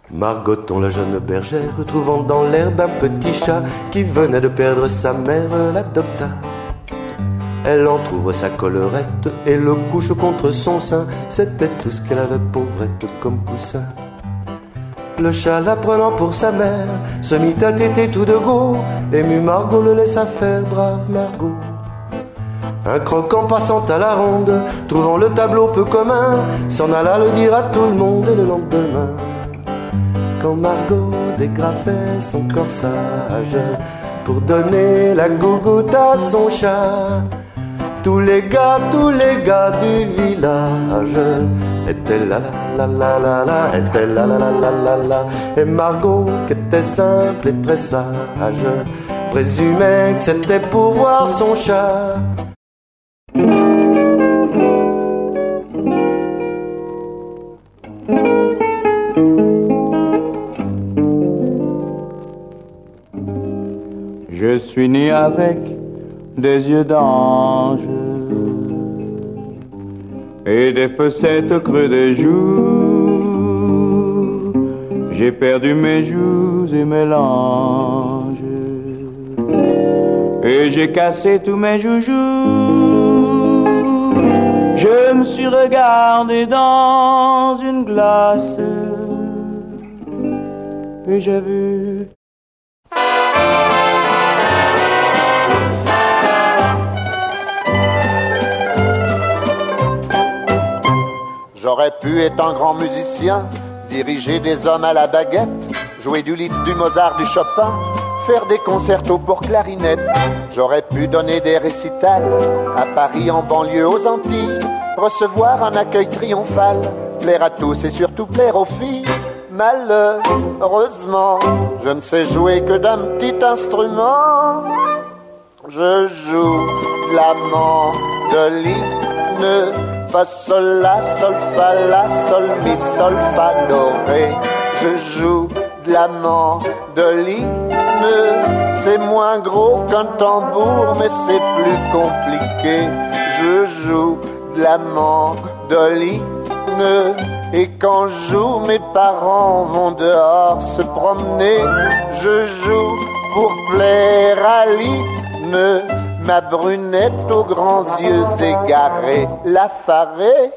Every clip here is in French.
Margoton, la jeune bergère, trouvant dans l'herbe un petit chat qui venait de perdre sa mère, l'adopta. Elle entr'ouvre sa collerette et le couche contre son sein. C'était tout ce qu'elle avait, pauvrette, comme coussin. Le chat, la prenant pour sa mère, se mit à téter tout de go. Ému, Margot le laissa faire, brave Margot. Un croquant passant à la ronde, trouvant le tableau peu commun, s'en alla le dire à tout le monde et le lendemain. Quand Margot dégrafait son corsage pour donner la gougoute à son chat, tous les gars du village étaient là la la la la, étaient là la la la la la. Et Margot, qui était simple et très sage, présumait que c'était pour voir son chat. Je suis né avec des yeux d'ange et des fossettes au creux des joues. J'ai perdu mes joues et mes langes et j'ai cassé tous mes joujoux. Je me suis regardé dans une glace et j'ai vu J'aurais pu être un grand musicien, diriger des hommes à la baguette, jouer du Liszt, du Mozart, du Chopin, faire des concertos pour clarinette. J'aurais pu donner des récitals à Paris, en banlieue, aux Antilles, recevoir un accueil triomphal, plaire à tous et surtout plaire aux filles. Malheureusement, je ne sais jouer que d'un petit instrument. Je joue la mandoline, fa sol la sol fa la sol mi sol fa do ré. Je joue de la mandoline, c'est moins gros qu'un tambour mais c'est plus compliqué. Je joue de la mandoline et quand je joue mes parents vont dehors se promener. Je joue pour plaire à Line, ma brunette aux grands yeux égarés, l'affarée.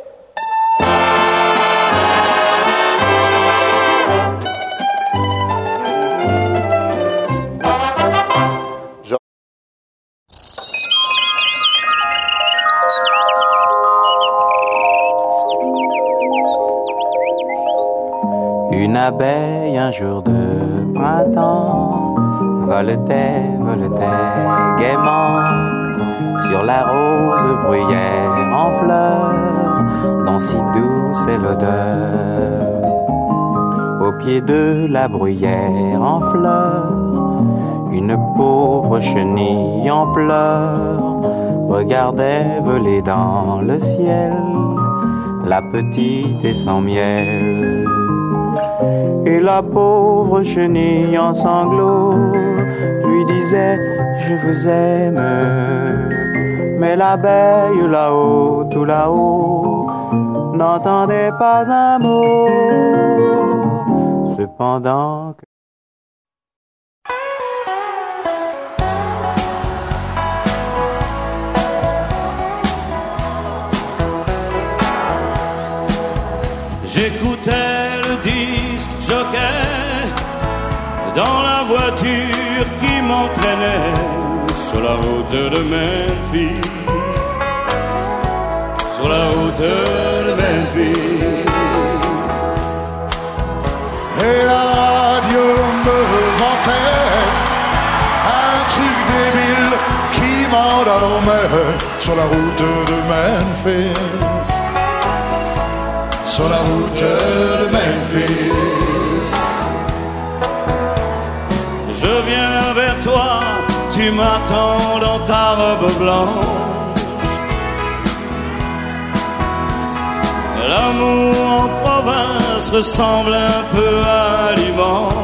Une abeille un jour de printemps voletait gaiement sur la rose bruyère en fleurs, dont si douce est l'odeur. Au pied de la bruyère en fleurs, une pauvre chenille en pleurs regardait voler dans le ciel la petite et son miel. Et la pauvre chenille en sanglots lui disait « Je vous aime ». Mais l'abeille là-haut, tout là-haut, n'entendait pas un mot. Cependant que j'écoutais le disque jockey dans la voiture qui m'entraînait sur la route de Memphis, sur la route de Memphis. Et la radio me vantait un truc débile qui m'endormait sur la route de Memphis, sur la route de Memphis. Je viens vers toi, tu m'attends dans ta robe blanche. L'amour en province ressemble un peu à dimanche.